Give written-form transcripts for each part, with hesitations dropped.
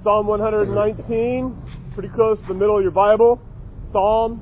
Psalm 119, pretty close to the middle of your Bible. Psalm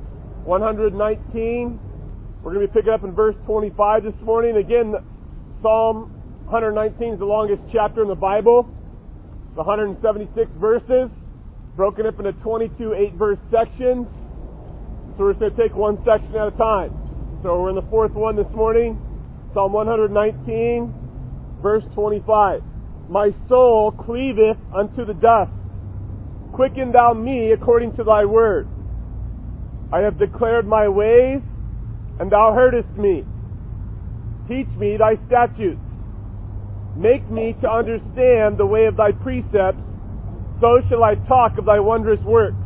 119. We're going to be picking up in verse 25 this morning. Again, Psalm 119 is the longest chapter in the Bible. It's 176 verses, broken up into 22 8-verse sections. So we're just going to take one section at a time. So we're in the fourth one this morning. Psalm 119, verse 25. My soul cleaveth unto the dust. Quicken thou me according to thy word. I have declared my ways, and thou heardest me. Teach me thy statutes. Make me to understand the way of thy precepts, so shall I talk of thy wondrous works.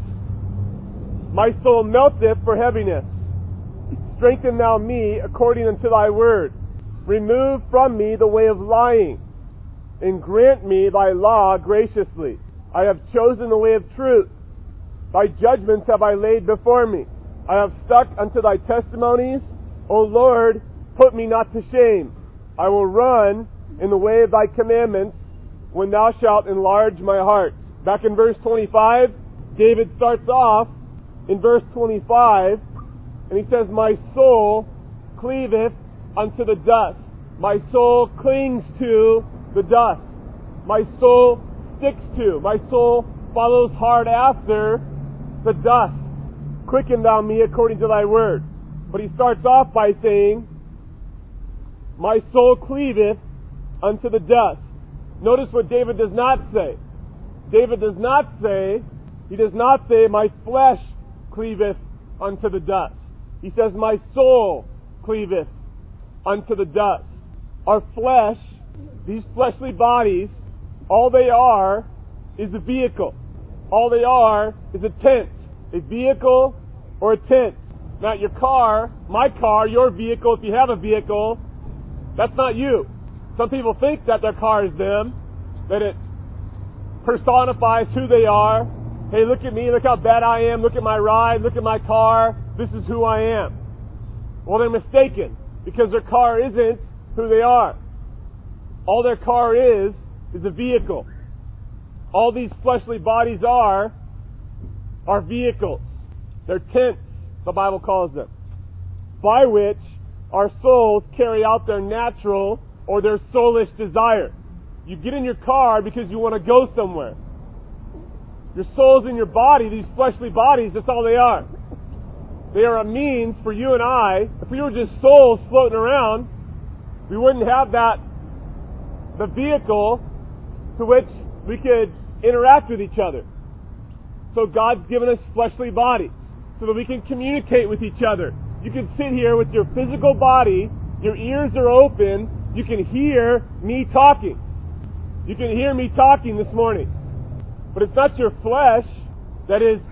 My soul melteth for heaviness. Strengthen thou me according unto thy word. Remove from me the way of lying, and grant me thy law graciously. I have chosen the way of truth. Thy judgments have I laid before me. I have stuck unto thy testimonies. O Lord, put me not to shame. I will run in the way of thy commandments when thou shalt enlarge my heart. Back in verse 25, David starts off in verse 25, and he says, my soul cleaveth unto the dust. My soul clings to the dust. My soul sticks to. My soul follows hard after the dust. Quicken thou me according to thy word. But he starts off by saying, my soul cleaveth unto the dust. Notice what David does not say. David does not say, he does not say, my flesh cleaveth unto the dust. He says, my soul cleaveth unto the dust. Our flesh, these fleshly bodies, all they are is a vehicle. All they are is a tent. A vehicle or a tent. Not your car, my car, your vehicle, if you have a vehicle, that's not you. Some people think that their car is them, that it personifies who they are. Hey, look at me, look how bad I am, look at my ride, look at my car, this is who I am. Well, they're mistaken, because their car isn't who they are. All their car is a vehicle. All these fleshly bodies are vehicles. They're tents, the Bible calls them, by which our souls carry out their natural or their soulish desire. You get in your car because you want to go somewhere. Your soul's in your body, these fleshly bodies, that's all they are. They are a means for you and I. If we were just souls floating around, we wouldn't have the vehicle to which we could interact with each other. So God's given us fleshly bodies so that we can communicate with each other. You can sit here with your physical body, your ears are open, you can hear me talking. You can hear me talking this morning. But it's not your flesh that is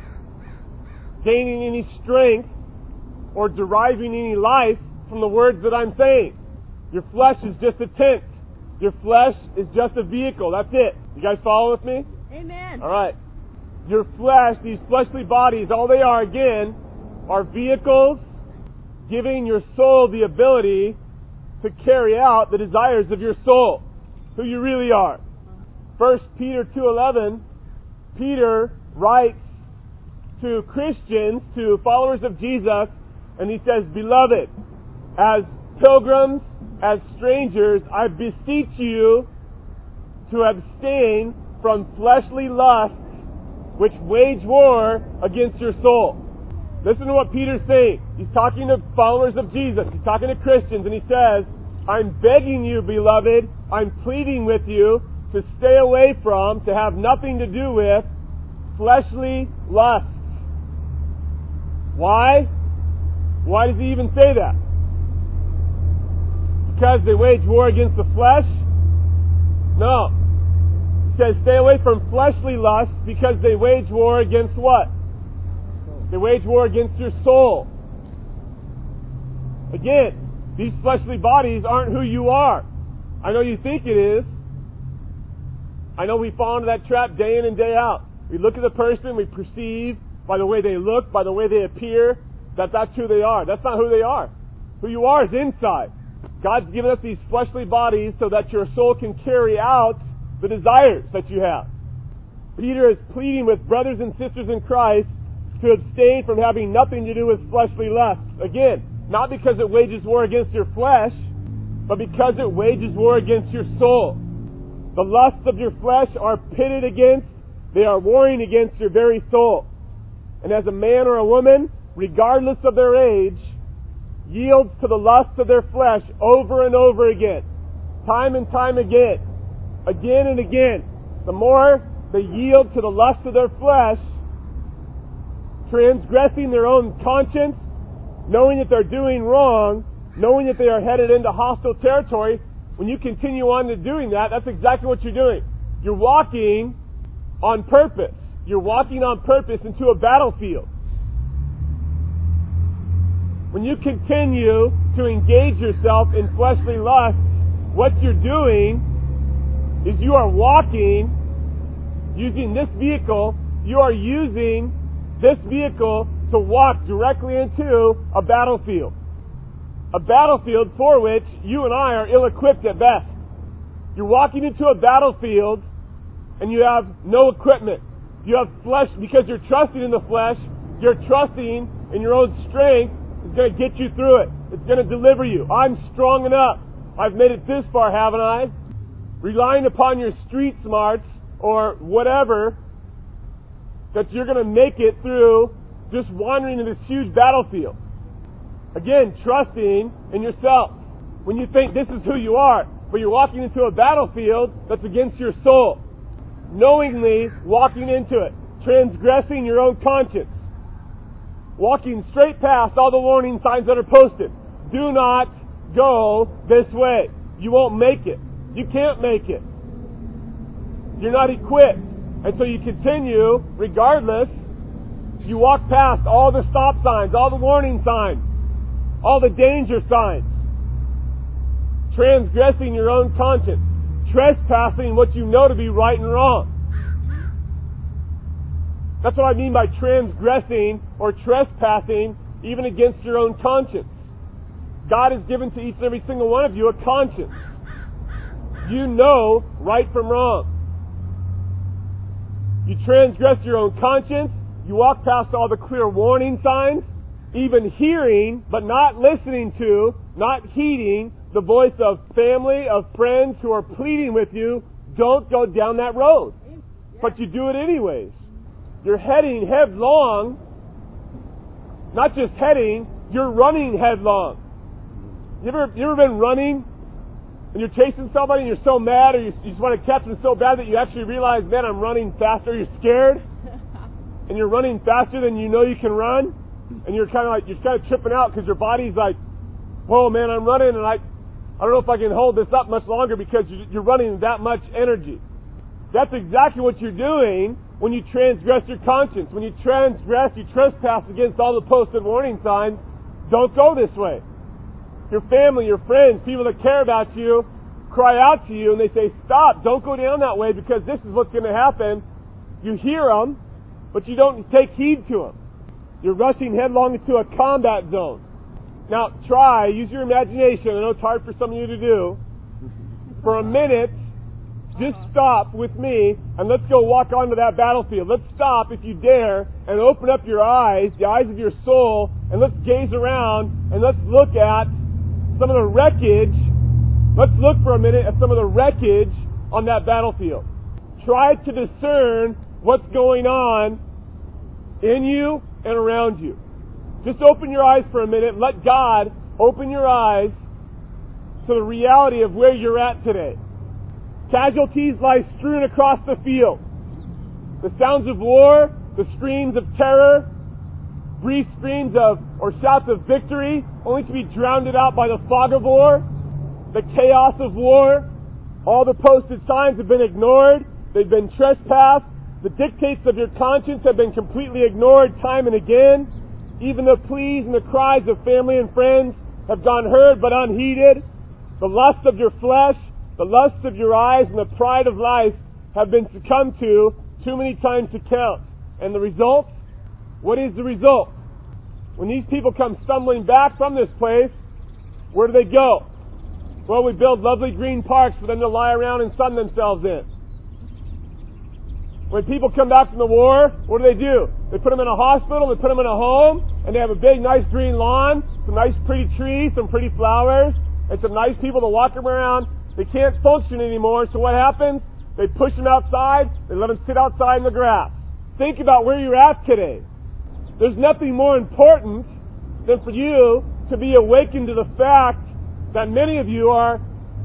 gaining any strength or deriving any life from the words that I'm saying. Your flesh is just a tent. Your flesh is just a vehicle. That's it. You guys follow with me? Amen. All right. Your flesh, these fleshly bodies, all they are, again, are vehicles giving your soul the ability to carry out the desires of your soul, who you really are. 1 Peter 2:11, Peter writes to Christians, to followers of Jesus, and he says, beloved, as pilgrims, as strangers, I beseech you to abstain from fleshly lusts which wage war against your soul. Listen to what Peter's saying. He's talking to followers of Jesus. He's talking to Christians, and he says, I'm begging you, beloved, I'm pleading with you to stay away from, to have nothing to do with fleshly lusts. Why? Why does he even say that? Because they wage war against the flesh? No. He says stay away from fleshly lusts because they wage war against what? They wage war against your soul. Again, these fleshly bodies aren't who you are. I know you think it is. I know we fall into that trap day in and day out. We look at the person, we perceive by the way they look, by the way they appear, that that's who they are. That's not who they are. Who you are is inside. God's given us these fleshly bodies so that your soul can carry out the desires that you have. Peter is pleading with brothers and sisters in Christ to abstain from having nothing to do with fleshly lusts. Again, not because it wages war against your flesh, but because it wages war against your soul. The lusts of your flesh are pitted against, they are warring against your very soul. And as a man or a woman, regardless of their age, yields to the lusts of their flesh over and over again, time and time again and again, the more they yield to the lust of their flesh, transgressing their own conscience, knowing that they're doing wrong, knowing that they are headed into hostile territory. When you continue on to doing that, that's exactly what you're doing. You're walking on purpose. You're walking on purpose into a battlefield. When you continue to engage yourself in fleshly lust, what you're doing is you are walking using this vehicle. You are using this vehicle to walk directly into a battlefield. A battlefield for which you and I are ill-equipped at best. You're walking into a battlefield and you have no equipment. You have flesh because you're trusting in the flesh. You're trusting in your own strength. It's going to get you through it. It's going to deliver you. I'm strong enough. I've made it this far, haven't I? Relying upon your street smarts or whatever, that you're going to make it through just wandering in this huge battlefield. Again, trusting in yourself. When you think this is who you are, but you're walking into a battlefield that's against your soul. Knowingly walking into it. Transgressing your own conscience. Walking straight past all the warning signs that are posted. Do not go this way. You won't make it. You can't make it. You're not equipped. And so you continue, regardless, you walk past all the stop signs, all the warning signs, all the danger signs. Transgressing your own conscience. Trespassing what you know to be right and wrong. That's what I mean by transgressing or trespassing even against your own conscience. God has given to each and every single one of you a conscience. You know right from wrong. You transgress your own conscience. You walk past all the clear warning signs, even hearing but not listening to, not heeding the voice of family, of friends who are pleading with you, don't go down that road. But you do it anyways. You're heading headlong, not just heading, you're running headlong. You ever been running and you're chasing somebody and you're so mad or you just want to catch them so bad that you actually realize, man, I'm running faster. You're scared and you're running faster than you know you can run, and you're kind of tripping out because your body's like, whoa, man, I'm running and I don't know if I can hold this up much longer because you're running that much energy. That's exactly what you're doing when you transgress your conscience. When you transgress, you trespass against all the posted warning signs. Don't go this way. Your family, your friends, people that care about you, cry out to you and they say, stop, don't go down that way because this is what's going to happen. You hear them, but you don't take heed to them. You're rushing headlong into a combat zone. Now, use your imagination. I know it's hard for some of you to do. For a minute, just stop with me and let's go walk onto that battlefield. Let's stop, if you dare, and open up your eyes, the eyes of your soul, and let's gaze around and let's look at some of the wreckage. Let's look for a minute at some of the wreckage on that battlefield. Try to discern what's going on in you and around you. Just open your eyes for a minute. Let God open your eyes to the reality of where you're at today. Casualties lie strewn across the field. The sounds of war, the screams of terror, brief screams of or shouts of victory, only to be drowned out by the fog of war, the chaos of war. All the posted signs have been ignored. They've been trespassed. The dictates of your conscience have been completely ignored time and again. Even the pleas and the cries of family and friends have gone heard but unheeded. The lust of your flesh, the lust of your eyes, and the pride of life have been succumbed to too many times to count. And the result? What is the result? When these people come stumbling back from this place, where do they go? Well, we build lovely green parks for them to lie around and sun themselves in. When people come back from the war, what do? They put them in a hospital, they put them in a home, and they have a big, nice green lawn, some nice pretty trees, some pretty flowers, and some nice people to walk them around. They can't function anymore, so what happens? They push them outside, they let them sit outside in the grass. Think about where you're at today. There's nothing more important than for you to be awakened to the fact that many of you are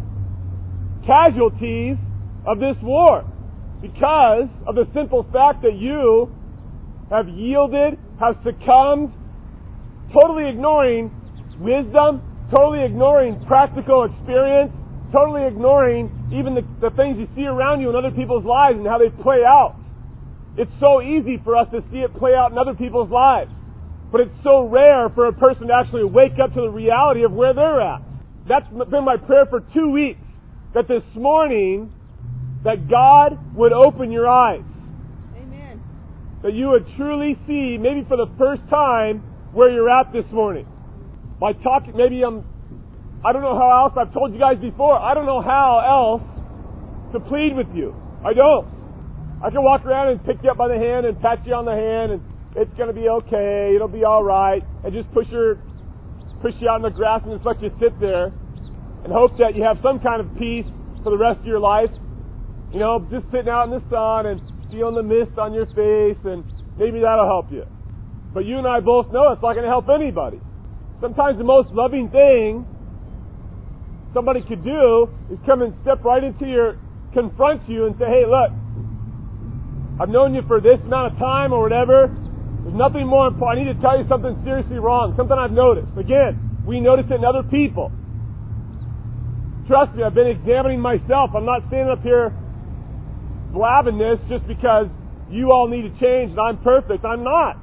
casualties of this war because of the simple fact that you have yielded, have succumbed, totally ignoring wisdom, totally ignoring practical experience, totally ignoring even the things you see around you in other people's lives and how they play out. It's so easy for us to see it play out in other people's lives, but it's so rare for a person to actually wake up to the reality of where they're at. That's been my prayer for 2 weeks, that this morning, that God would open your eyes. Amen. That you would truly see, maybe for the first time, where you're at this morning. By talking, I don't know how else, I've told you guys before, I don't know how else to plead with you. I don't. I can walk around and pick you up by the hand and pat you on the hand and it's going to be okay, it'll be alright, and just push you out in the grass and just let you sit there and hope that you have some kind of peace for the rest of your life. You know, just sitting out in the sun and feeling the mist on your face, and maybe that'll help you. But you and I both know it's not going to help anybody. Sometimes the most loving thing somebody could do is come and step right into confront you and say, hey, look, I've known you for this amount of time or whatever. There's nothing more important. I need to tell you something seriously wrong, something I've noticed. Again, we notice it in other people. Trust me, I've been examining myself. I'm not standing up here blabbing this just because you all need to change and I'm perfect. I'm not.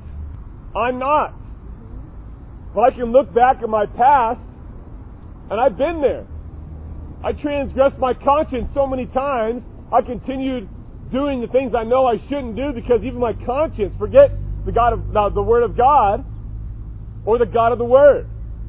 But I can look back at my past, and I've been there. I transgressed my conscience so many times. I continued doing the things I know I shouldn't do because even my conscience, forget the Word of God or the God of the Word.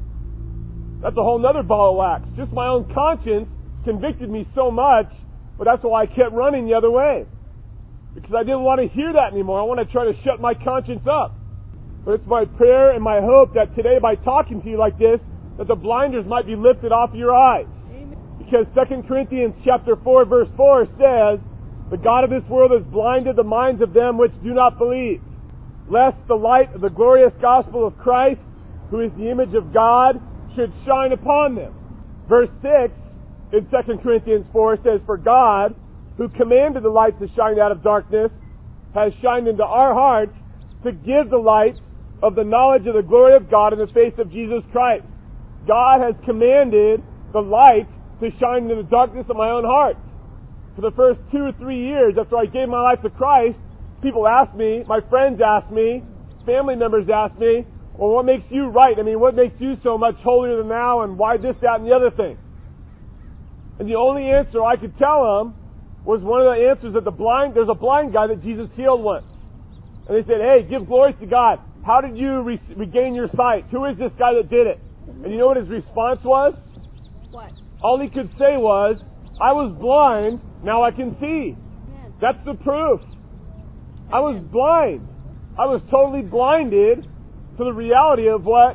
That's a whole nother ball of wax. Just my own conscience convicted me so much, but that's why I kept running the other way. Because I didn't want to hear that anymore. I want to try to shut my conscience up. But it's my prayer and my hope that today, by talking to you like this, that the blinders might be lifted off your eyes. Amen. Because 2 Corinthians chapter 4, verse 4 says, the God of this world has blinded the minds of them which do not believe, lest the light of the glorious gospel of Christ, who is the image of God, should shine upon them. Verse 6 in 2 Corinthians 4 says, for God, who commanded the light to shine out of darkness, has shined into our hearts to give the light of the knowledge of the glory of God in the face of Jesus Christ. God has commanded the light to shine into the darkness of my own heart. For the first 2 or 3 years after I gave my life to Christ, people asked me, my friends asked me, family members asked me, well, what makes you right? I mean, what makes you so much holier than thou, and why this, that, and the other thing? And the only answer I could tell them was one of the answers that there's a blind guy that Jesus healed once. And they said, hey, give glory to God. How did you regain your sight? Who is this guy that did it? And you know what his response was? What? All he could say was, I was blind, now I can see. Amen. That's the proof. I was blind. I was totally blinded to the reality of what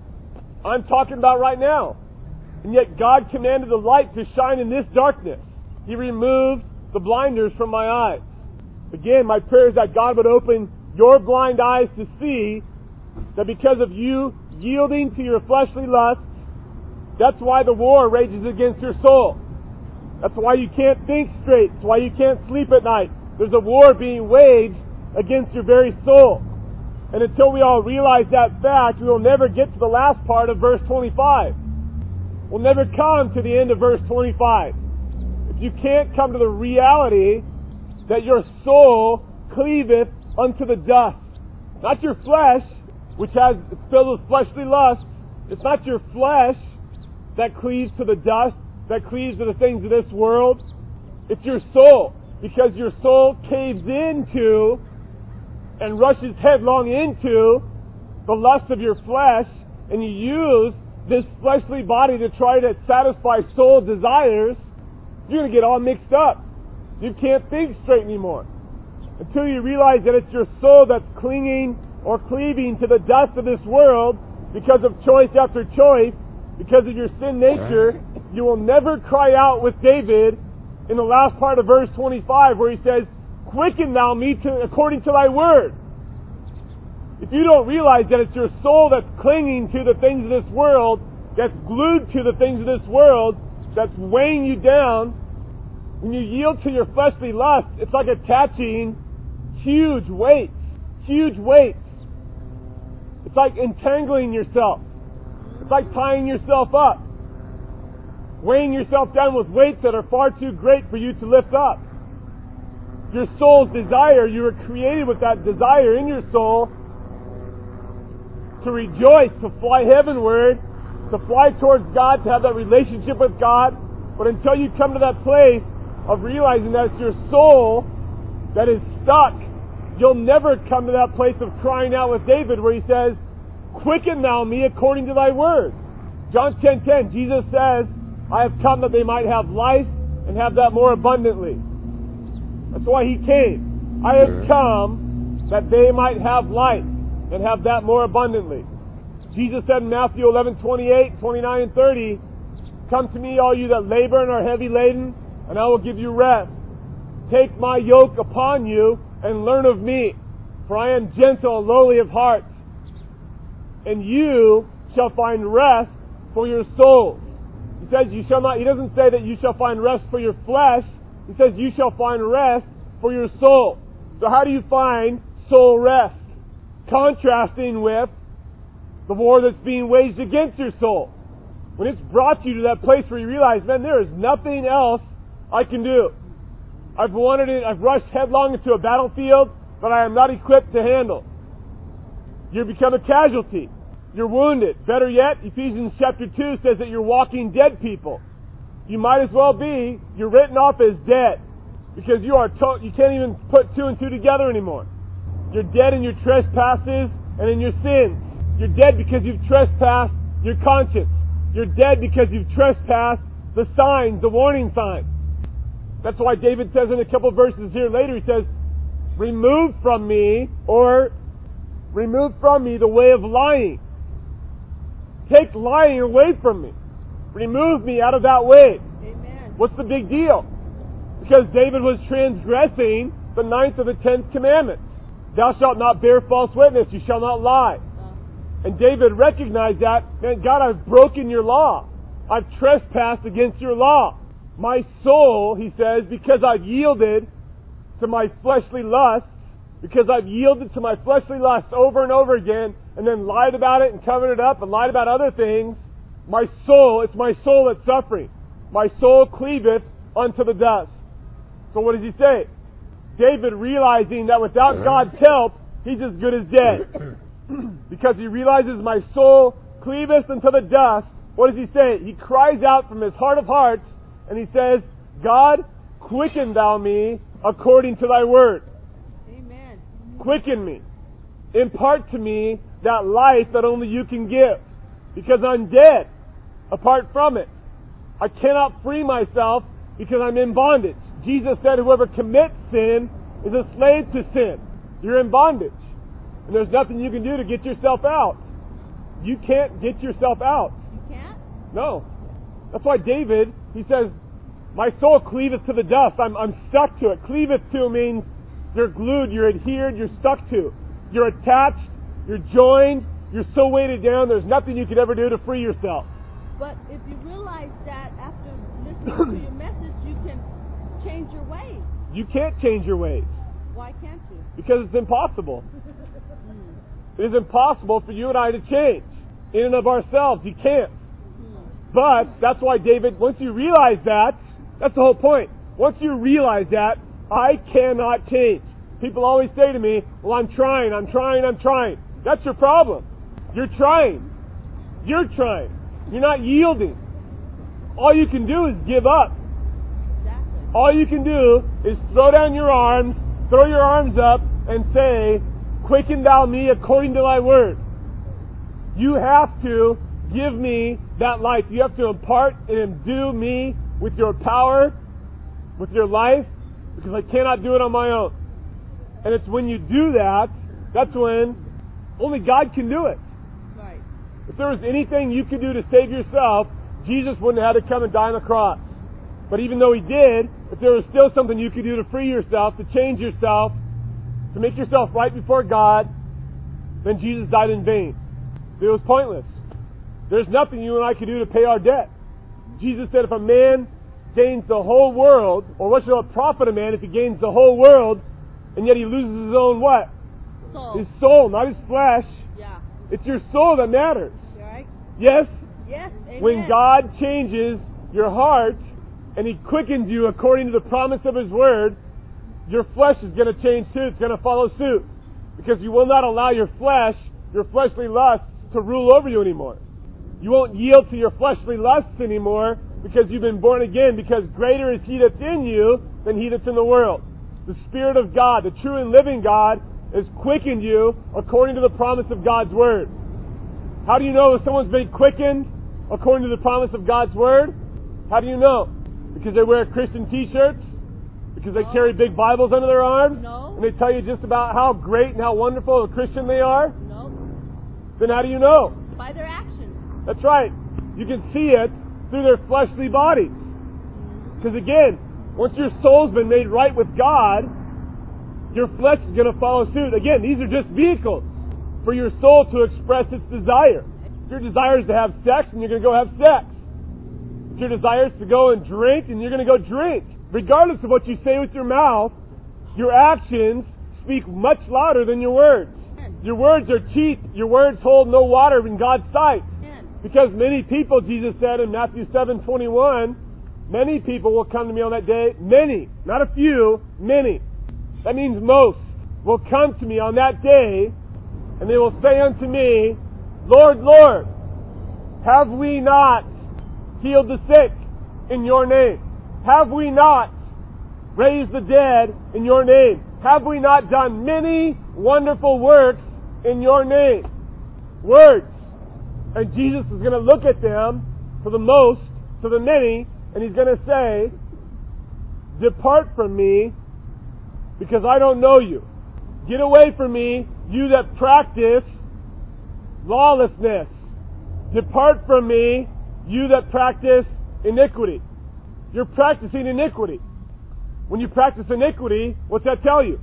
I'm talking about right now. And yet God commanded the light to shine in this darkness. He removed the blinders from my eyes. Again, my prayer is that God would open your blind eyes to see that because of you yielding to your fleshly lusts, that's why the war rages against your soul. That's why you can't think straight. That's why you can't sleep at night. There's a war being waged against your very soul. And until we all realize that fact, we will never get to the last part of verse 25. We'll never come to the end of verse 25. If you can't come to the reality that your soul cleaveth unto the dust. Not your flesh, which it's filled with fleshly lust. It's not your flesh that cleaves to the dust, that cleaves to the things of this world. It's your soul. Because your soul caves into and rushes headlong into the lust of your flesh, and you use this fleshly body to try to satisfy soul desires, you're going to get all mixed up. You can't think straight anymore. until you realize that it's your soul that's clinging or cleaving to the dust of this world because of choice after choice, because of your sin nature, you will never cry out with David in the last part of verse 25 where he says, "Quicken thou me according to thy word." If you don't realize that it's your soul that's clinging to the things of this world, that's glued to the things of this world, that's weighing you down, when you yield to your fleshly lust, it's like attaching huge weights. Huge weights. It's like entangling yourself. It's like tying yourself up. Weighing yourself down with weights that are far too great for you to lift up. Your soul's desire, you were created with that desire in your soul to rejoice, to fly heavenward, to fly towards God, to have that relationship with God. But until you come to that place of realizing that it's your soul that is stuck, you'll never come to that place of crying out with David where he says, "Quicken thou me according to thy word." John 10:10, Jesus says, "I have come that they might have life and have that more abundantly." That's why he came. I have come that they might have life and have that more abundantly. Jesus said in Matthew 11:28, 29 and 30, "Come to me, all you that labor and are heavy laden, and I will give you rest. Take my yoke upon you and learn of me, for I am gentle and lowly of heart, and you shall find rest for your souls." He says you shall not, he doesn't say that you shall find rest for your flesh. He says you shall find rest for your soul. So how do you find soul rest? Contrasting with the war that's being waged against your soul. When it's brought you to that place where you realize, man, there is nothing else I can do. I've rushed headlong into a battlefield that I am not equipped to handle. You become a casualty. You're wounded. Better yet, Ephesians chapter 2 says that you're walking dead people. You might as well be, you're written off as dead. Because you can't even put two and two together anymore. You're dead in your trespasses and in your sins. You're dead because you've trespassed your conscience. You're dead because you've trespassed the signs, the warning signs. That's why David says in a couple verses here later, he says, remove from me the way of lying. Take lying away from me. Remove me out of that way. Amen. What's the big deal? Because David was transgressing the 9th of the 10th commandment. Thou shalt not bear false witness. You shall not lie. And David recognized that, man, God, I've broken your law. I've trespassed against your law. My soul, he says, because I've yielded to my fleshly lusts, because I've yielded to my fleshly lusts over and over again, and then lied about it and covered it up and lied about other things, it's my soul that's suffering. My soul cleaveth unto the dust. So what does he say? David, realizing that without God's help, he's as good as dead. Because he realizes my soul cleaveth unto the dust, what does he say? He cries out from his heart of hearts, and he says, God, quicken thou me according to thy word. Amen. Quicken me. Impart to me that life that only you can give. Because I'm dead apart from it. I cannot free myself because I'm in bondage. Jesus said whoever commits sin is a slave to sin. You're in bondage. And there's nothing you can do to get yourself out. You can't get yourself out. You can't? No. That's why David, he says, my soul cleaveth to the dust. I'm stuck to it. Cleaveth to means you're glued, you're adhered, you're stuck to. You're attached, you're joined, you're so weighted down, there's nothing you could ever do to free yourself. But if you realize that after listening to your message, you can change your ways. You can't change your ways. Why can't you? Because it's impossible. It is impossible for you and I to change. In and of ourselves, you can't. But that's why David, once you realize that, that's the whole point. Once you realize that, I cannot change. People always say to me, well, I'm trying. That's your problem. You're trying. You're not yielding. All you can do is give up. Exactly. All you can do is throw down your arms, throw your arms up, and say, quicken thou me according to thy word. You have to give me that life. You have to impart and endue me with your power, with your life, because I cannot do it on my own. And it's when you do that, that's when only God can do it. Right. If there was anything you could do to save yourself, Jesus wouldn't have had to come and die on the cross. But even though He did, if there was still something you could do to free yourself, to change yourself, to make yourself right before God, then Jesus died in vain. It was pointless. There's nothing you and I could do to pay our debt. Jesus said if a man gains the whole world, or what shall it profit a man if he gains the whole world, and yet he loses his own what? Soul. His soul, not his flesh. Yeah. It's your soul that matters. Right? Yes? Yes. Amen. When God changes your heart and He quickens you according to the promise of His Word, your flesh is going to change too. It's going to follow suit. Because you will not allow your flesh, your fleshly lusts, to rule over you anymore. You won't yield to your fleshly lusts anymore because you've been born again, because greater is He that's in you than he that's in the world. The Spirit of God, the true and living God, has quickened you according to the promise of God's Word. How do you know if someone's been quickened according to the promise of God's Word? How do you know? Because they wear Christian t-shirts? Because they carry big Bibles under their arms? No. And they tell you just about how great and how wonderful a Christian they are? No. Then how do you know? By their actions. That's right. You can see it through their fleshly bodies. Because again, once your soul's been made right with God, your flesh is going to follow suit. Again, these are just vehicles for your soul to express its desire. If your desire is to have sex, then you're going to go have sex. If your desire is to go and drink, then you're going to go drink. Regardless of what you say with your mouth, your actions speak much louder than your words. Your words are cheap. Your words hold no water in God's sight. Because many people, Jesus said in Matthew 7:21, many people will come to me on that day. Many, not a few, many. That means most will come to me on that day, and they will say unto me, Lord, Lord, have we not healed the sick in your name? Have we not raised the dead in your name? Have we not done many wonderful works in your name? Words. And Jesus is going to look at them, to the most, to the many, and He's going to say, depart from me, because I don't know you. Get away from me, you that practice lawlessness. Depart from me, you that practice iniquity. You're practicing iniquity. When you practice iniquity, what's that tell you?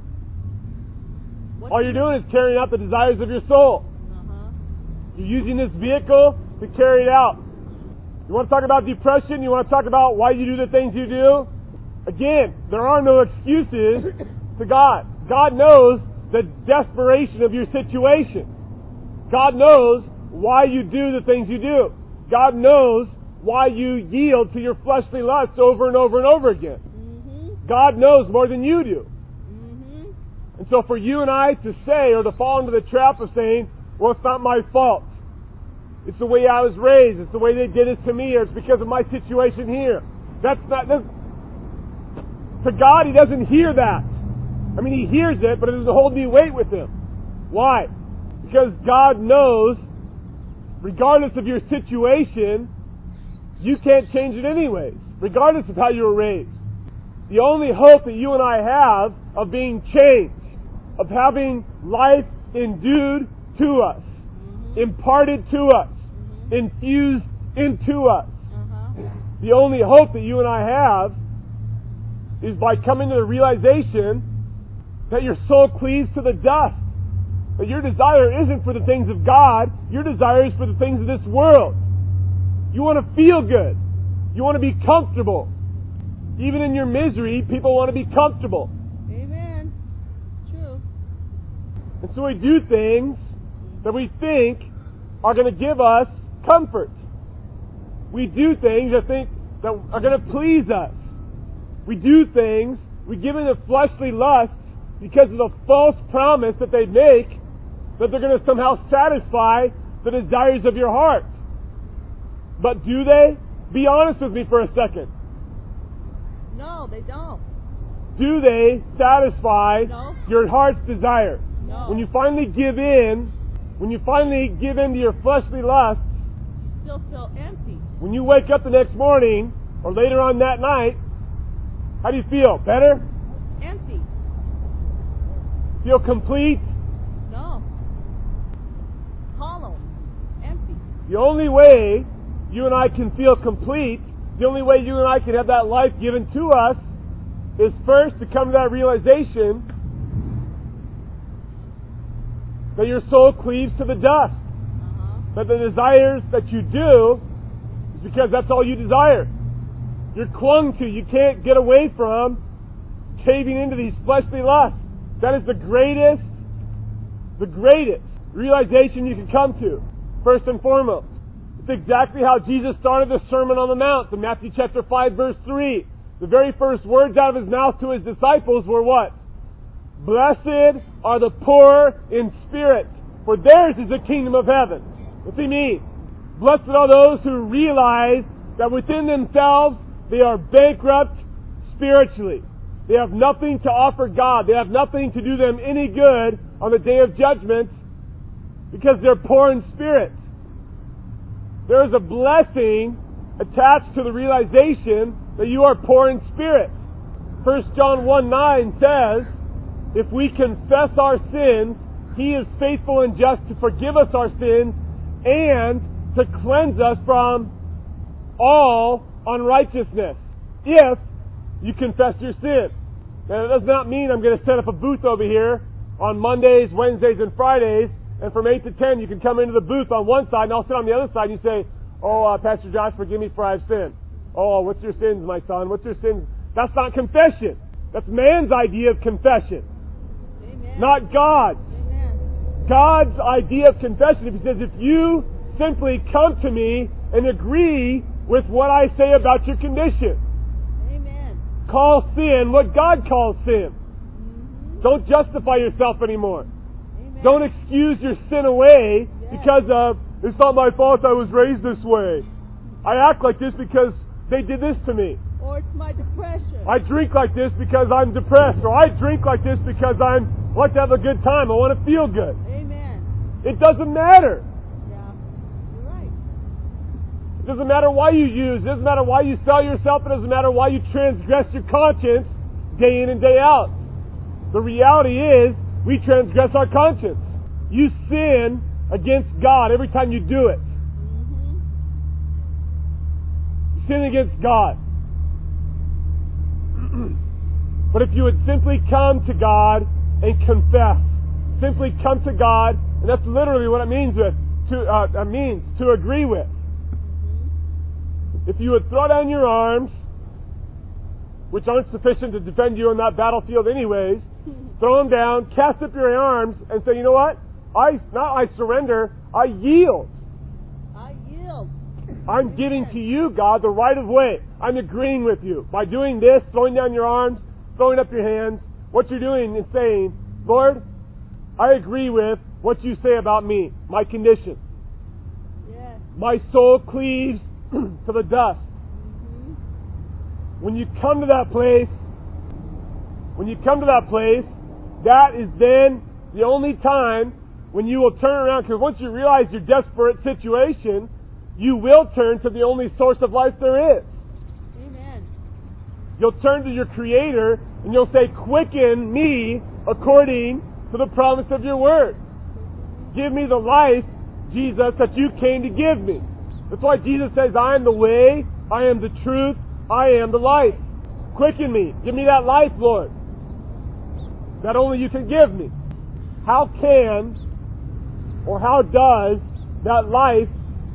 All you're doing is carrying out the desires of your soul. You're using this vehicle to carry it out. You want to talk about depression? You want to talk about why you do the things you do? Again, there are no excuses to God. God knows the desperation of your situation. God knows why you do the things you do. God knows why you yield to your fleshly lusts over and over and over again. God knows more than you do. And so for you and I to say, or to fall into the trap of saying, well, it's not my fault. It's the way I was raised. It's the way they did it to me, or it's because of my situation here. To God, He doesn't hear that. I mean, He hears it, but it doesn't hold any weight with Him. Why? Because God knows, regardless of your situation, you can't change it anyways, regardless of how you were raised. The only hope that you and I have of being changed, of having life endued to us, imparted to us, infused into us, the only hope that you and I have is by coming to the realization that your soul cleaves to the dust. That your desire isn't for the things of God, your desire is for the things of this world. You want to feel good. You want to be comfortable. Even in your misery, people want to be comfortable. Amen. True. And so we do things that we think are going to give us comfort. We do things that are going to please us. We do things, we give in to fleshly lusts because of the false promise that they make that they're going to somehow satisfy the desires of your heart. But do they? Be honest with me for a second. No, they don't. Do they satisfy No. your heart's desire? No. When you finally give in to your fleshly lusts, You still feel empty. when you wake up the next morning or later on that night, how do you feel? Better? Empty. feel complete? No. Hollow. Empty. The only way you and I can feel complete, the only way you and I can have that life given to us, is first to come to that realization that your soul cleaves to the dust. That the desires that you do is because that's all you desire. You're clung to, you can't get away from caving into these fleshly lusts. That is the greatest realization you can come to, first and foremost. It's exactly how Jesus started the Sermon on the Mount in Matthew chapter 5 verse 3. The very first words out of His mouth to His disciples were what? Blessed are the poor in spirit, for theirs is the kingdom of heaven. What's He mean? Blessed are those who realize that within themselves they are bankrupt spiritually. They have nothing to offer God. They have nothing to do them any good on the day of judgment because they're poor in spirit. There is a blessing attached to the realization that you are poor in spirit. 1 John 1:9 says, if we confess our sins, He is faithful and just to forgive us our sins and to cleanse us from all unrighteousness. If you confess your sin. Now, that does not mean I'm going to set up a booth over here on Mondays, Wednesdays, and Fridays, and from 8 to 10 you can come into the booth on one side and I'll sit on the other side and you say, Pastor Josh, forgive me for I've sinned. Oh, what's your sins, my son? What's your sins? That's not confession. That's man's idea of confession. Amen. Not God's. Amen. God's idea of confession, He says, if you simply come to me and agree with what I say about your condition. Amen. Call sin what God calls sin. Mm-hmm. Don't justify yourself anymore. Amen. Don't excuse your sin away because of, it's not my fault I was raised this way. I act like this because they did this to me. Or it's my depression. I drink like this because I'm depressed. Or I drink like this because I like to have a good time. I want to feel good. Amen. It doesn't matter. Yeah, you're right. It doesn't matter why you use. It doesn't matter why you sell yourself. It doesn't matter why you transgress your conscience day in and day out. The reality is, we transgress our conscience. You sin against God every time you do it. Mm-hmm. You sin against God. But if you would simply come to God and confess, simply come to God, and that's literally what it means to agree with. If you would throw down your arms, which aren't sufficient to defend you on that battlefield anyways, throw them down, cast up your arms, and say, you know what? I surrender, I yield. I yield. I'm giving to you, God, the right of way. I'm agreeing with you. By doing this, throwing down your arms, throwing up your hands, what you're doing is saying, Lord, I agree with what you say about me, my condition. Yes. My soul cleaves to the dust. Mm-hmm. When you come to that place, that is then the only time when you will turn around, because once you realize your desperate situation, you will turn to the only source of life there is. Amen. You'll turn to your Creator and you'll say, quicken me according to the promise of your word. Give me the life, Jesus, that you came to give me. That's why Jesus says, I am the way, I am the truth, I am the life. Quicken me. Give me that life, Lord, that only you can give me. How can, or how does that life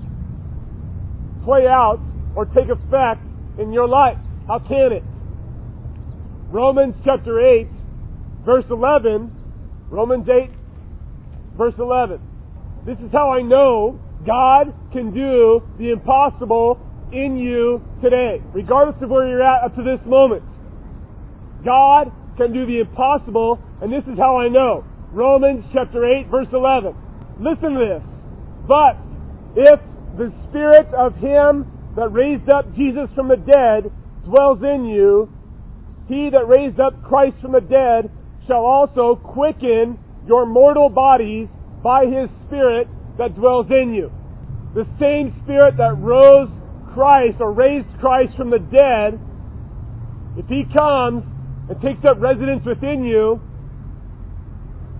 play out or take effect in your life? How can it? Romans chapter 8, verse 11. Romans 8, verse 11. This is how I know God can do the impossible in you today, regardless of where you're at up to this moment. God can do the impossible, and this is how I know. Romans chapter 8, verse 11. Listen to this. But if the Spirit of Him that raised up Jesus from the dead dwells in you, He that raised up Christ from the dead shall also quicken your mortal bodies by His Spirit that dwells in you. The same Spirit that rose Christ or raised Christ from the dead, if He comes and takes up residence within you,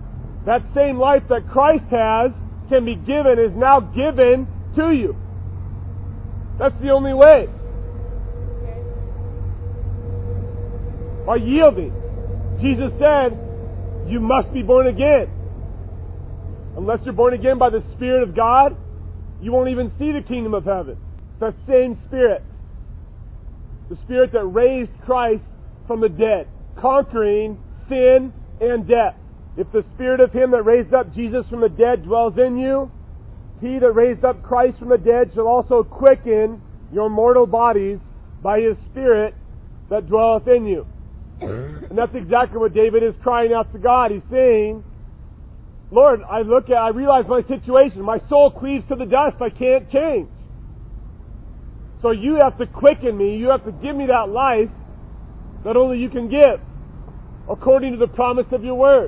That same life that Christ has can be given, is now given to you. That's the only way. By yielding. Jesus said, you must be born again. Unless you're born again by the Spirit of God, you won't even see the kingdom of heaven. It's that same Spirit. The Spirit that raised Christ from the dead, conquering sin and death. If the Spirit of Him that raised up Jesus from the dead dwells in you, He that raised up Christ from the dead shall also quicken your mortal bodies by His Spirit that dwelleth in you. And that's exactly what David is crying out to God. He's saying, Lord, I realize my situation. My soul cleaves to the dust. I can't change. So you have to quicken me. You have to give me that life that only you can give, according to the promise of your word.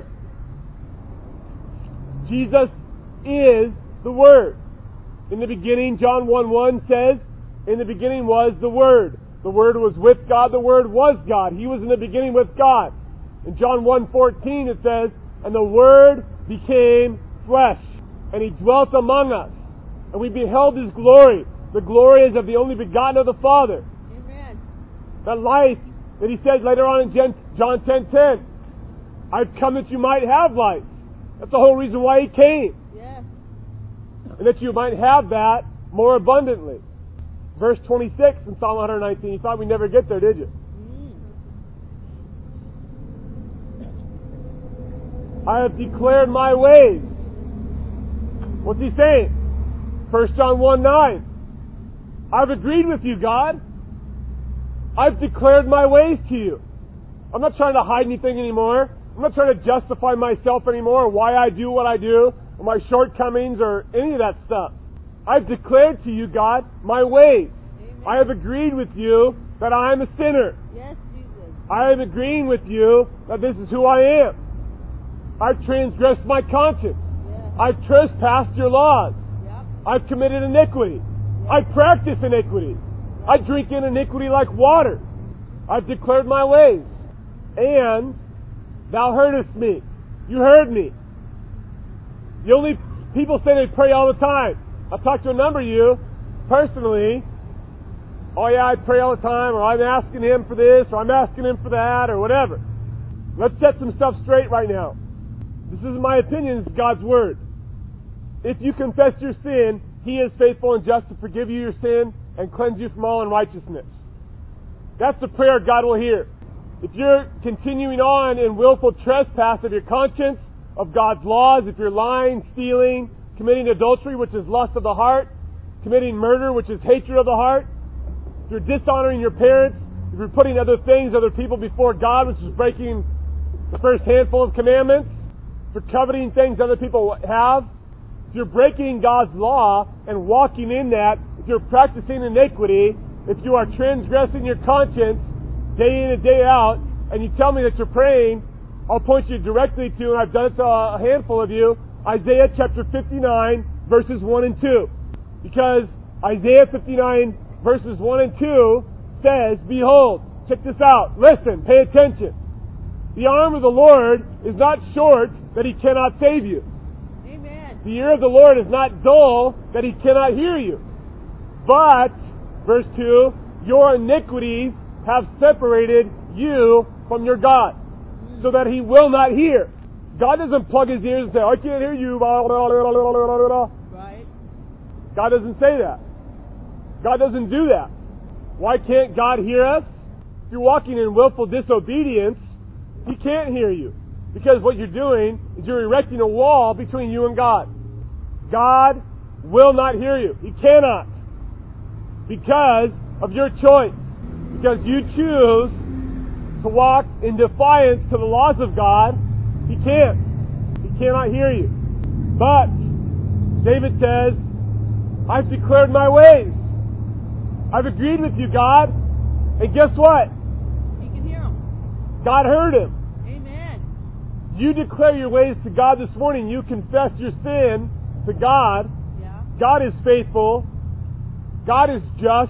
Jesus is the Word. In the beginning, John 1:1 says, in the beginning was the Word. The Word was with God. The Word was God. He was in the beginning with God. In John 1:14 it says, and the Word became flesh, and He dwelt among us, and we beheld His glory. The glory is of the only begotten of the Father. Amen. That life that He says later on in John 10:10, I've come that you might have life. That's the whole reason why He came. Yes. And that you might have that more abundantly. Verse 26 in Psalm 119. You thought we'd never get there, did you? I have declared my ways. What's he saying? 1 John 1:9. I've agreed with you, God. I've declared my ways to you. I'm not trying to hide anything anymore. I'm not trying to justify myself anymore, or why I do what I do, or my shortcomings, or any of that stuff. I've declared to you, God, my ways. Amen. I have agreed with you that I am a sinner. Yes, Jesus. I am agreeing with you that this is who I am. I've transgressed my conscience. Yes. I've trespassed your laws. Yep. I've committed iniquity. I practice iniquity. I drink in iniquity like water. I've declared my ways. And thou heardest me. You heard me. The only people say they pray all the time. I've talked to a number of you personally. Oh yeah, I pray all the time, or I'm asking Him for this, or I'm asking Him for that, or whatever. Let's set some stuff straight right now. This isn't my opinion, it's God's Word. If you confess your sin, He is faithful and just to forgive you your sin and cleanse you from all unrighteousness. That's the prayer God will hear. If you're continuing on in willful trespass of your conscience, of God's laws, if you're lying, stealing, committing adultery, which is lust of the heart, committing murder, which is hatred of the heart, if you're dishonoring your parents, if you're putting other things, other people before God, which is breaking the first handful of commandments, if you're coveting things other people have, if you're breaking God's law and walking in that, if you're practicing iniquity, if you are transgressing your conscience day in and day out, and you tell me that you're praying, I'll point you directly to, and I've done it to a handful of you, Isaiah chapter 59, verses 1 and 2. Because Isaiah 59, verses 1 and 2 says, behold, check this out, listen, pay attention. The arm of the Lord is not short that He cannot save you. Amen. The ear of the Lord is not dull that He cannot hear you. But, verse 2, your iniquities have separated you from your God, so that He will not hear. God doesn't plug His ears and say, I can't hear you. Right. God doesn't say that. God doesn't do that. Why can't God hear us? If you're walking in willful disobedience, He can't hear you. Because what you're doing is you're erecting a wall between you and God. God will not hear you. He cannot. Because of your choice. Because you choose to walk in defiance to the laws of God, He can't. He cannot hear you. But David says, I've declared my ways. I've agreed with you, God. And guess what? He can hear him. God heard him. Amen. You declare your ways to God this morning. You confess your sin to God. Yeah. God is faithful. God is just.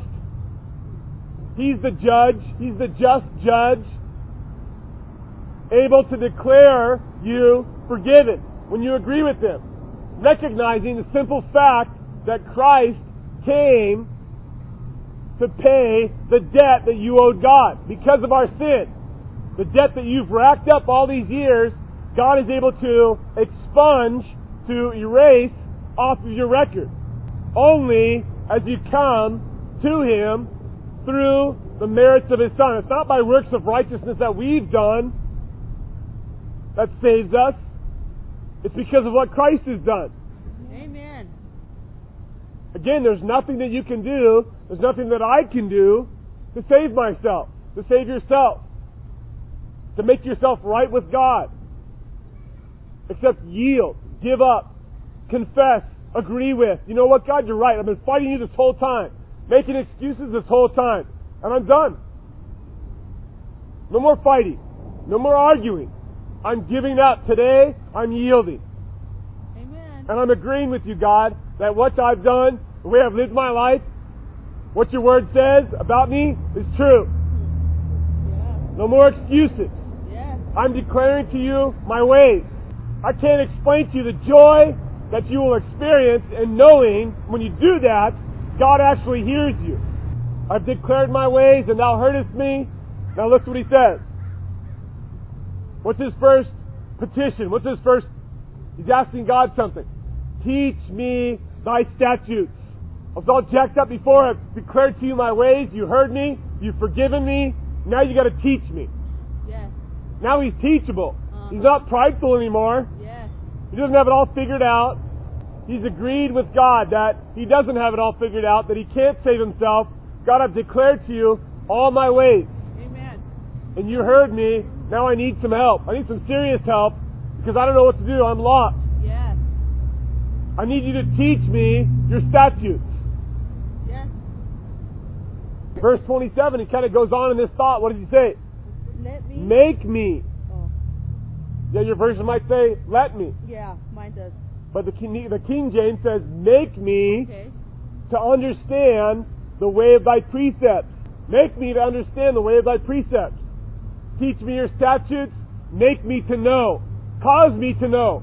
He's the judge. He's the just judge. Able to declare you forgiven. when you agree with Him. Recognizing the simple fact that Christ came to pay the debt that you owed God because of our sin. The debt that you've racked up all these years, God is able to expunge, to erase off of your record. Only as you come to Him through the merits of His Son. It's not by works of righteousness that we've done that saves us. It's because of what Christ has done. Amen. Again, there's nothing that you can do, there's nothing that I can do to save myself, to save yourself, to make yourself right with God. Except yield, give up, confess, agree with. You know what, God, you're right. I've been fighting you this whole time, making excuses this whole time, and I'm done. No more fighting, no more arguing. I'm giving up. Today, I'm yielding. Amen. And I'm agreeing with you, God, that what I've done, the way I've lived my life, what your word says about me is true. Yeah. No more excuses. Yes. I'm declaring to you my ways. I can't explain to you the joy that you will experience in knowing when you do that, God actually hears you. I've declared my ways and thou heardest me. Now listen what he says. What's his first petition? What's his first? He's asking God something. Teach me thy statutes. I was all jacked up before. I've declared to you my ways. You heard me. You've forgiven me. Now you got to teach me. Yes. Now he's teachable. He's not prideful anymore. Yes. He doesn't have it all figured out. He's agreed with God that he doesn't have it all figured out, that he can't save himself. God, I've declared to you all my ways. Amen. And you heard me. Now I need some help. I need some serious help because I don't know what to do. I'm lost. Yes. I need you to teach me your statutes. Yes. Verse 27, he kind of goes on in this thought. What does he say? Let me. Make me. Oh. Yeah, your version might say, let me. Yeah, mine does. But the King James says, make me Okay. to understand the way of thy precepts. Make me to understand the way of thy precepts. Teach me your statutes. Make me to know. Cause me to know.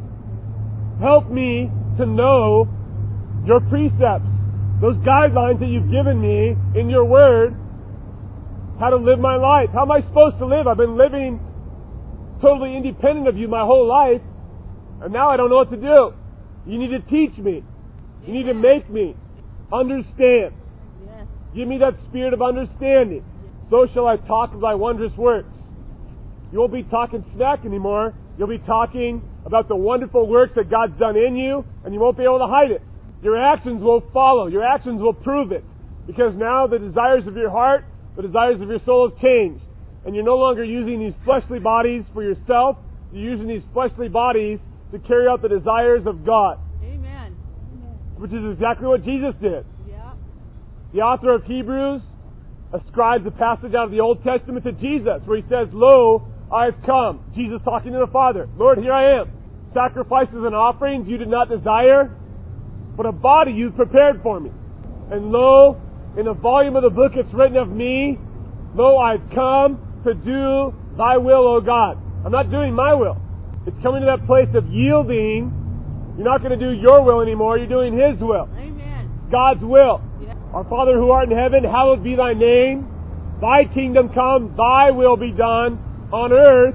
Help me to know your precepts. Those guidelines that you've given me in your word. How to live my life. How am I supposed to live? I've been living totally independent of you my whole life. And now I don't know what to do. You need to teach me. You need to make me understand. Yes. Give me that spirit of understanding. So shall I talk of thy wondrous works. You won't be talking smack anymore. You'll be talking about the wonderful works that God's done in you, and you won't be able to hide it. Your actions will follow. Your actions will prove it. Because now the desires of your heart, the desires of your soul have changed. And you're no longer using these fleshly bodies for yourself. You're using these fleshly bodies to carry out the desires of God. Amen. Which is exactly what Jesus did. Yeah. The author of Hebrews ascribes a passage out of the Old Testament to Jesus where he says, Lo, I've come. Jesus talking to the Father. Lord, here I am. Sacrifices and offerings you did not desire, but a body you've prepared for me. And lo, in the volume of the book it's written of me, Lo, I've come to do thy will, O God. I'm not doing my will. It's coming to that place of yielding. You're not going to do your will anymore. You're doing His will. Amen. God's will. Yeah. Our Father who art in heaven, hallowed be thy name. Thy kingdom come, thy will be done on earth,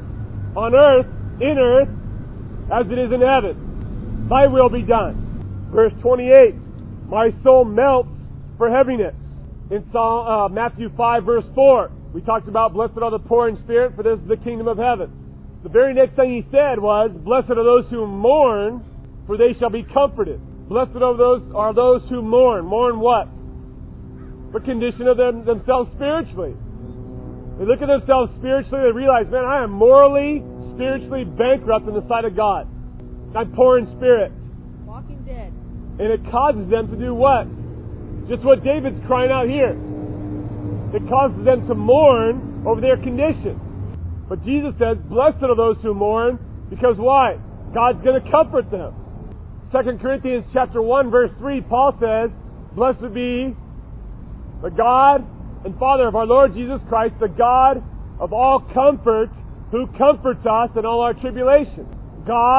in earth, as it is in heaven. Thy will be done. Verse 28, my soul melts for heaviness. In Matthew 5 verse 4, we talked about blessed are the poor in spirit, for this is the kingdom of heaven. The very next thing he said was, blessed are those who mourn, for they shall be comforted. Blessed are those who mourn. Mourn what? The condition of themselves spiritually. They look at themselves spiritually, they realize, man, I am morally, spiritually bankrupt in the sight of God. I'm poor in spirit. Walking dead. And it causes them to do what? Just what David's crying out here. It causes them to mourn over their condition. But Jesus says, blessed are those who mourn, because why? God's going to comfort them. 2 Corinthians chapter 1 verse 3, Paul says, blessed be the God and Father of our Lord Jesus Christ, the God of all comfort, who comforts us in all our tribulation. God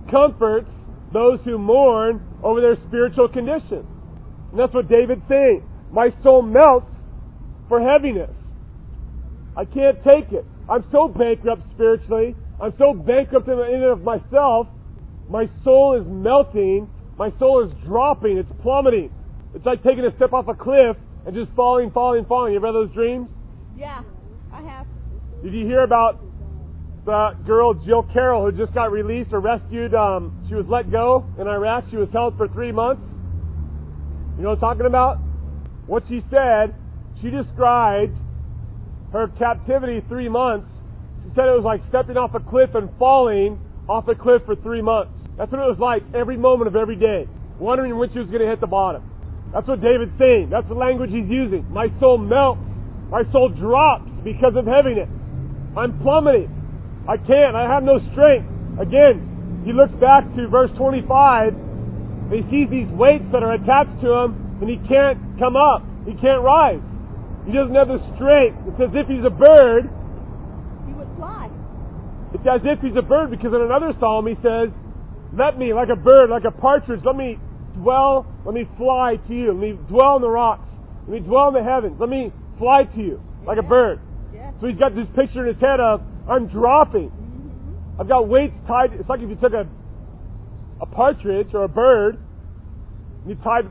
comforts those who mourn over their spiritual condition. And that's what David's saying. My soul melts for heaviness. I can't take it. I'm so bankrupt spiritually. I'm so bankrupt in and of myself. My soul is melting. My soul is dropping. It's plummeting. It's like taking a step off a cliff and just falling. You ever had those dreams? Yeah, I have. Did you hear about the girl Jill Carroll who just got released or rescued? She was let go in Iraq. She was held for 3 months. You know what I'm talking about? What she said, she described her captivity 3 months. She said it was like stepping off a cliff and falling off a cliff for 3 months. That's what it was like every moment of every day, wondering when she was going to hit the bottom. That's what David's saying. That's the language he's using. My soul melts. My soul drops because of heaviness. I'm plummeting. I can't. I have no strength. Again, he looks back to verse 25 and he sees these weights that are attached to him and he can't come up. He can't rise. He doesn't have the strength. It's as if he's a bird. He would fly. It's as if he's a bird, because in another psalm he says, let me, like a bird, like a partridge, let me fly to you. Let me dwell in the rocks. Let me dwell in the heavens. Let me fly to you like a bird. Yeah. So he's got this picture in his head of, I'm dropping. I've got weights tied. It's like if you took a partridge or a bird and you tied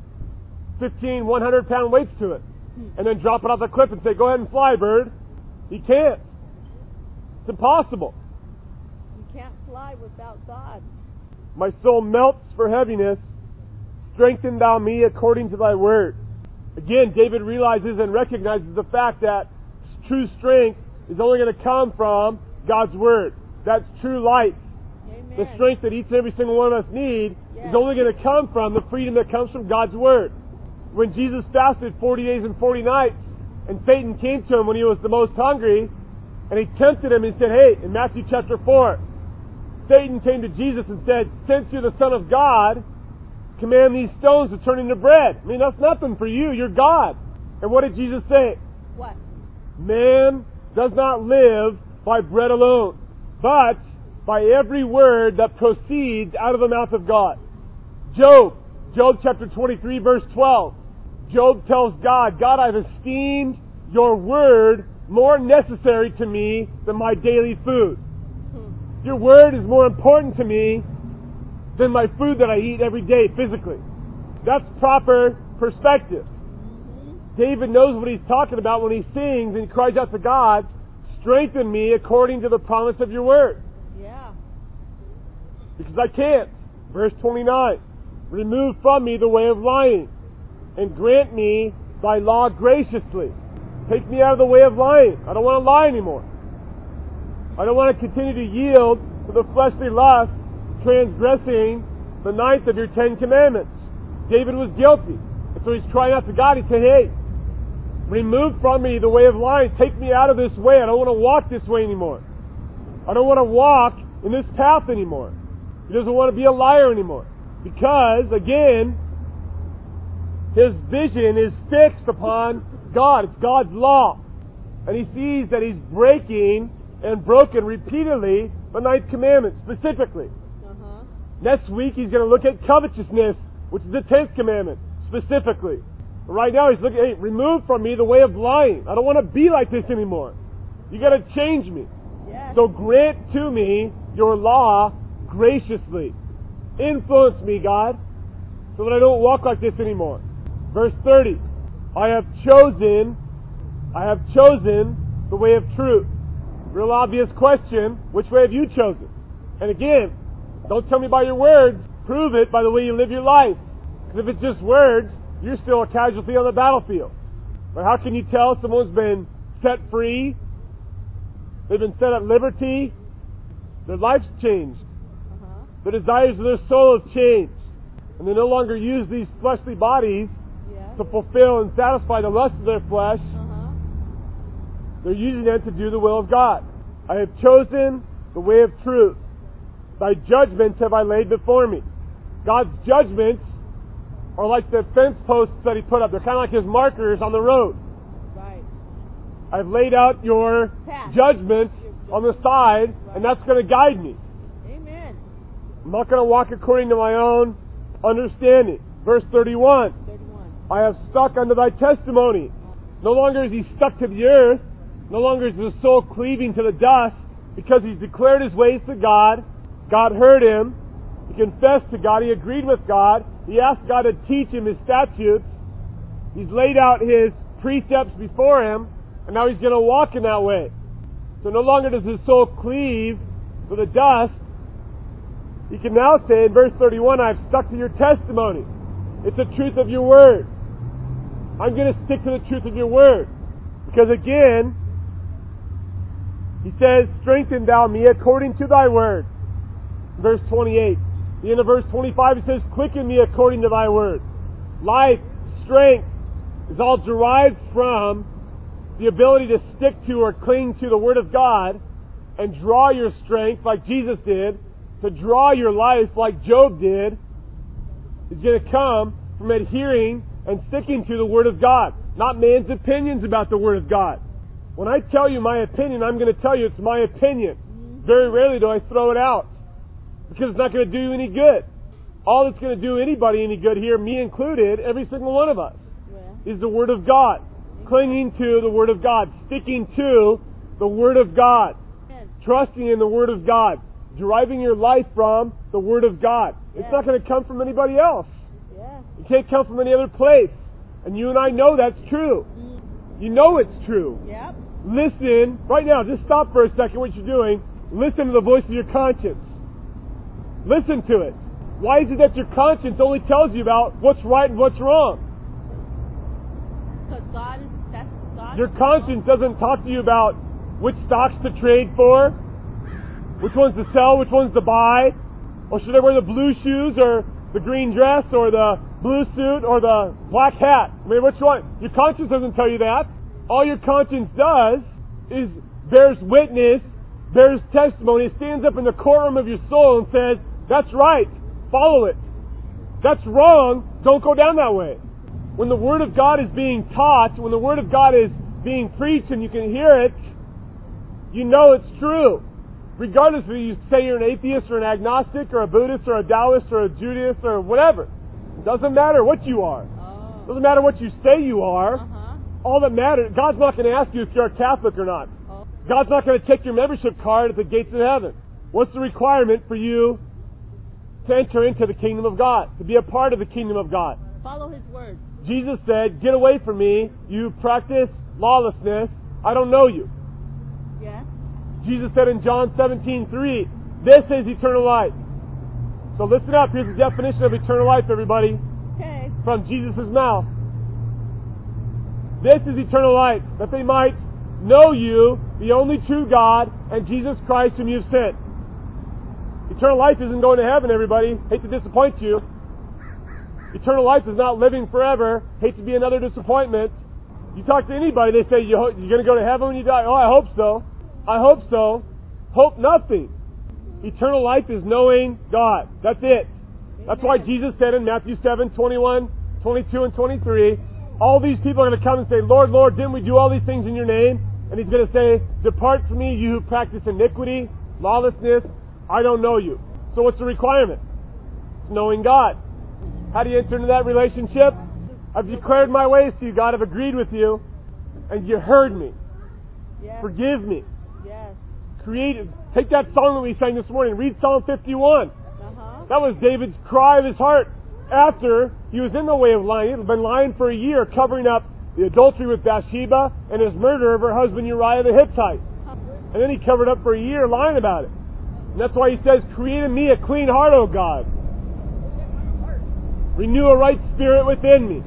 15, 100-pound weights to it and then drop it off the cliff and say, go ahead and fly, bird. He can't. It's impossible. You can't fly without God. My soul melts for heaviness. Strengthen thou me according to thy word. Again, David realizes and recognizes the fact that true strength is only going to come from God's word. That's true life. Amen. The strength that each and every single one of us need is only going to come from the freedom that comes from God's word. When Jesus fasted 40 days and 40 nights, and Satan came to him when he was the most hungry, and he tempted him and said, hey, in Matthew chapter 4, Satan came to Jesus and said, since you're the Son of God, command these stones to turn into bread. I mean, that's nothing for you. You're God. And what did Jesus say? What? Man does not live by bread alone, but by every word that proceeds out of the mouth of God. Job chapter 23, verse 12. Job tells God, God, I've esteemed your word more necessary to me than my daily food. Your word is more important to me than my food that I eat every day physically. That's proper perspective. David knows what he's talking about when he sings and he cries out to God, strengthen me according to the promise of your word. Yeah. Because I can't. Verse 29. Remove from me the way of lying, and grant me thy law graciously. Take me out of the way of lying. I don't want to lie anymore. I don't want to continue to yield to the fleshly lust, transgressing the 9th of your 10 commandments. David was guilty. And so he's crying out to God. He said, hey, remove from me the way of lying. Take me out of this way. I don't want to walk this way anymore. I don't want to walk in this path anymore. He doesn't want to be a liar anymore. Because, again, his vision is fixed upon God. It's God's law. And he sees that he's breaking and broken repeatedly the 9th commandment, specifically. Next week he's going to look at covetousness, which is the 10th commandment, specifically. But right now he's looking, hey, remove from me the way of lying. I don't want to be like this anymore. You got to change me. Yes. So grant to me your law graciously. Influence me, God, so that I don't walk like this anymore. Verse 30. I have chosen the way of truth. Real obvious question, which way have you chosen? And again, don't tell me by your words, prove it by the way you live your life. Because if it's just words, you're still a casualty on the battlefield. But how can you tell someone's been set free? They've been set at liberty? Their life's changed. The desires of their soul have changed. And they no longer use these fleshly bodies to fulfill and satisfy the lust of their flesh. They're using them to do the will of God. I have chosen the way of truth. Thy judgments have I laid before me. God's judgments are like the fence posts that he put up. They're kind of like his markers on the road. Right. I've laid out your Path. judgments on the side, and that's going to guide me. Amen. I'm not going to walk according to my own understanding. Verse 31. 31. I have stuck unto thy testimony. No longer is he stuck to the earth. No longer is his soul cleaving to the dust, because he's declared his ways to God. God heard him. He confessed to God. He agreed with God. He asked God to teach him his statutes. He's laid out his precepts before him, and now he's going to walk in that way. So no longer does his soul cleave to the dust. He can now say in verse 31, I have stuck to your testimony. It's the truth of your word. I'm going to stick to the truth of your word. Because again, he says, strengthen thou me according to thy word. Verse 28. The end of verse 25, it says, quicken me according to thy word. Life, strength, is all derived from the ability to stick to or cling to the word of God and draw your strength like Jesus did, to draw your life like Job did, is going to come from adhering and sticking to the word of God, not man's opinions about the word of God. When I tell you my opinion, I'm going to tell you it's my opinion. Very rarely do I throw it out, because it's not going to do you any good. All that's going to do anybody any good here, me included, every single one of us, is the Word of God. Clinging to the Word of God. Sticking to the Word of God. Trusting in the Word of God. Deriving your life from the Word of God. It's not going to come from anybody else. It can't come from any other place. And you and I know that's true. You know it's true. Yep. Listen, right now, just stop for a second what you're doing. Listen to the voice of your conscience. Listen to it. Why is it that your conscience only tells you about what's right and what's wrong? Because that's God. Your conscience doesn't talk to you about which stocks to trade for, which ones to sell, which ones to buy, or should I wear the blue shoes or the green dress or the blue suit or the black hat. I mean, which one? Your conscience doesn't tell you that. All your conscience does is bears witness, bears testimony. It stands up in the courtroom of your soul and says, that's right, follow it. That's wrong, don't go down that way. When the Word of God is being taught, when the Word of God is being preached and you can hear it, you know it's true. Regardless of you say you're an atheist or an agnostic or a Buddhist or a Taoist or a Judaist or whatever. It doesn't matter what you are. It doesn't matter what you say you are. All that matters, God's not going to ask you if you're a Catholic or not. God's not going to take your membership card at the gates of heaven. What's the requirement for you to enter into the kingdom of God, to be a part of the kingdom of God? Follow His word. Jesus said, get away from me, you practice lawlessness. I don't know you. Yes. Jesus said in John 17:3, this is eternal life. So listen up, here's the definition of eternal life, everybody. Okay. From Jesus' mouth. This is eternal life, that they might know you, the only true God, and Jesus Christ whom you've sent. Eternal life isn't going to heaven, everybody. Hate to disappoint you. Eternal life is not living forever. Hate to be another disappointment. You talk to anybody, they say, you're going to go to heaven when you die? Oh, I hope so. I hope so. Hope nothing. Eternal life is knowing God. That's it. That's why Jesus said in Matthew 7, 21, 22, and 23, all these people are going to come and say, Lord, Lord, didn't we do all these things in your name? And He's going to say, depart from me, you who practice iniquity, lawlessness. I don't know you. So what's the requirement? It's knowing God. How do you enter into that relationship? I've declared my ways to you, God. I've agreed with you. And you heard me. Yes. Forgive me. Yes. Take that song that we sang this morning. Read Psalm 51. Uh-huh. That was David's cry of his heart after he was in the way of lying. He had been lying for a year, covering up the adultery with Bathsheba and his murder of her husband Uriah the Hittite. And then he covered up for a year lying about it. And that's why he says, create in me a clean heart, O God. Renew a right spirit within me.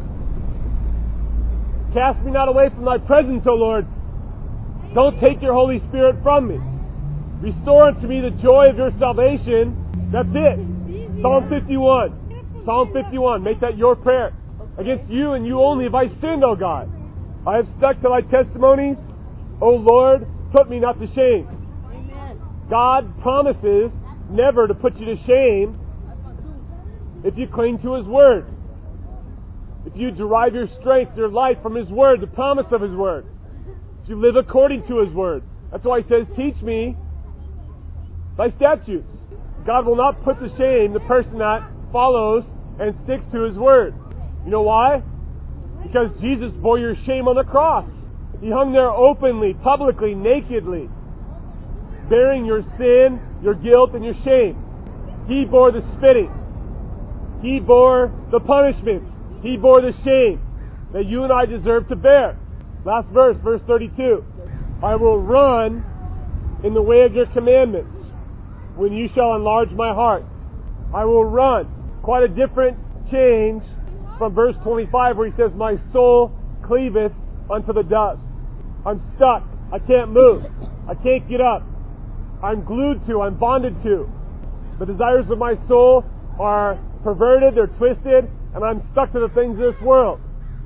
Cast me not away from thy presence, O Lord. Don't take your Holy Spirit from me. Restore unto me the joy of your salvation. That's it. Psalm 51. Psalm 51. Make that your prayer. Against you and you only have I sinned, O God. I have stuck to thy testimonies. O Lord, put me not to shame. Amen. God promises never to put you to shame if you cling to His Word. If you derive your strength, your life from His Word, the promise of His Word. If you live according to His Word. That's why He says, teach me thy statutes. God will not put to shame the person that follows and sticks to His word. You know why? Because Jesus bore your shame on the cross. He hung there openly, publicly, nakedly, bearing your sin, your guilt, and your shame. He bore the spitting. He bore the punishment. He bore the shame that you and I deserve to bear. Last verse, verse 32. I will run in the way of your commandments when you shall enlarge my heart. I will run. Quite a different change from verse 25 where he says, my soul cleaveth unto the dust. I'm stuck. I can't move. I can't get up. I'm glued to. I'm bonded to. The desires of my soul are perverted. They're twisted. And I'm stuck to the things of this world.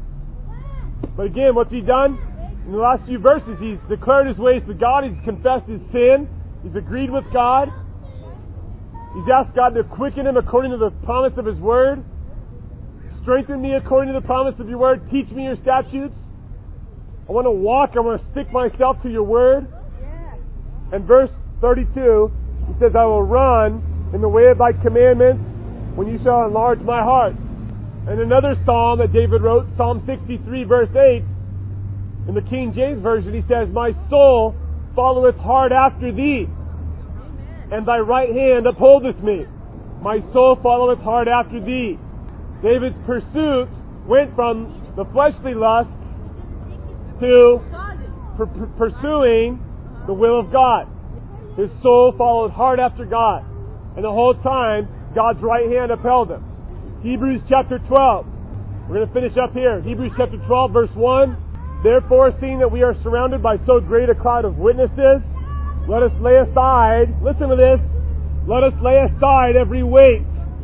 But again, what's he done? In the last few verses, he's declared his ways to God. He's confessed his sin. He's agreed with God. He's asked God to quicken him according to the promise of His Word. Strengthen me according to the promise of your Word. Teach me your statutes. I want to walk. I want to stick myself to your Word. And verse 32, he says, I will run in the way of thy commandments when you shall enlarge my heart. And another psalm that David wrote, Psalm 63, verse 8, in the King James Version, he says, my soul followeth hard after thee, and thy right hand upholdeth me. My soul followeth hard after thee. David's pursuit went from the fleshly lust to pursuing the will of God. His soul followed hard after God. And the whole time, God's right hand upheld him. Hebrews chapter 12. We're going to finish up here. Hebrews chapter 12, verse 1. Therefore, seeing that we are surrounded by so great a cloud of witnesses, let us lay aside, listen to this, let us lay aside every weight.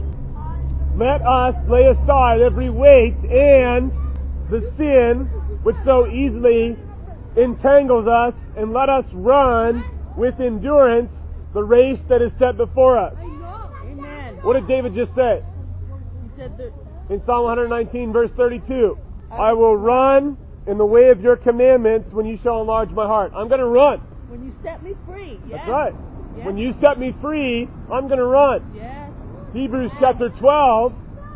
Let us lay aside every weight and the sin which so easily entangles us, and let us run with endurance the race that is set before us. Amen. What did David just say? He said that In Psalm 119, verse 32, I will run in the way of your commandments when you shall enlarge my heart. I'm going to run. when you set me free. Yes. That's right. Yes. When you set me free, I'm going to run. Yes. Hebrews chapter 12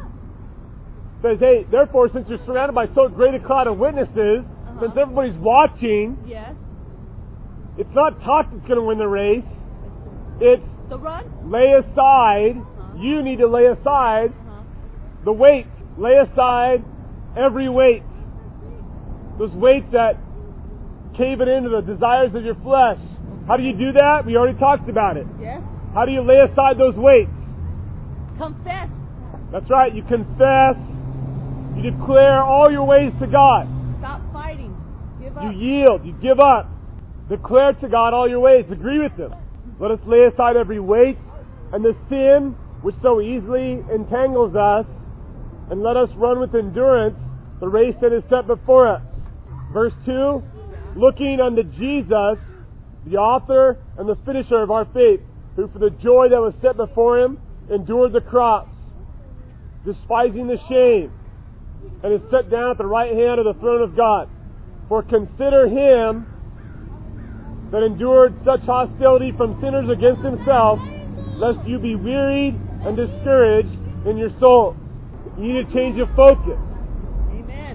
says, hey, therefore, since you're surrounded by so great a cloud of witnesses, since everybody's watching, Yes. it's not talk that's going to win the race. It's The run. lay aside. You need to lay aside the weight. Lay aside every weight. Those weights that cave it into the desires of your flesh. How do you do that? We already talked about it. Yes. How do you lay aside those weights? Confess. That's right. You confess. You declare all your ways to God. Stop fighting. Give up. You yield. You give up. Declare to God all your ways. Agree with Him. Let us lay aside every weight and the sin which so easily entangles us, and let us run with endurance the race that is set before us. Verse 2, looking unto Jesus, the author and the finisher of our faith, who for the joy that was set before Him endured the cross, despising the shame, and is set down at the right hand of the throne of God. For consider Him that endured such hostility from sinners against Himself, lest you be wearied and discouraged in your soul. You need a change of focus. Amen.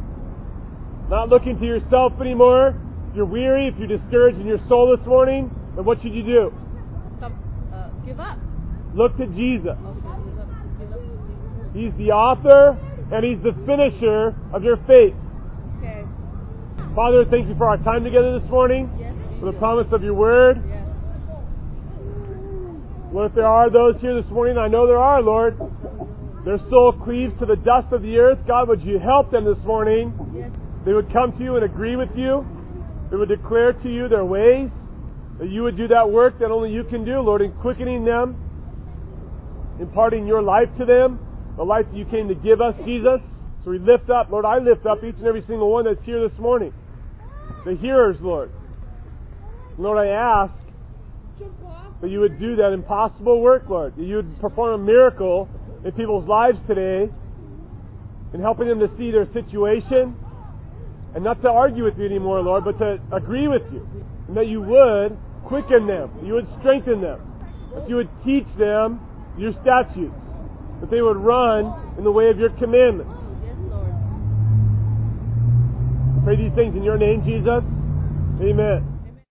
Not looking to yourself anymore. If you're weary, if you're discouraged in your soul this morning, then what should you do? Give up. Look to Jesus. Okay, give up. He's the author and He's the finisher of your faith. Okay. Father, thank you for our time together this morning, Yes. for the promise of your word. Yes. Lord, if there are those here this morning, I know there are, Lord, their soul cleaves to the dust of the earth. God, would you help them this morning? Yes. They would come to you and agree with you. They would declare to you their ways. That you would do that work that only you can do, Lord, in quickening them, imparting your life to them, the life that you came to give us, Jesus. So we lift up, Lord, I lift up each and every single one that's here this morning. The hearers, Lord. Lord, I ask that you would do that impossible work, Lord. That you would perform a miracle in people's lives today in helping them to see their situation and not to argue with you anymore, Lord, but to agree with you. And that you would quicken them. You would strengthen them. that you would teach them your statutes, that they would run in the way of your commandments. Yes, Lord. I pray these things in your name, Jesus. Amen.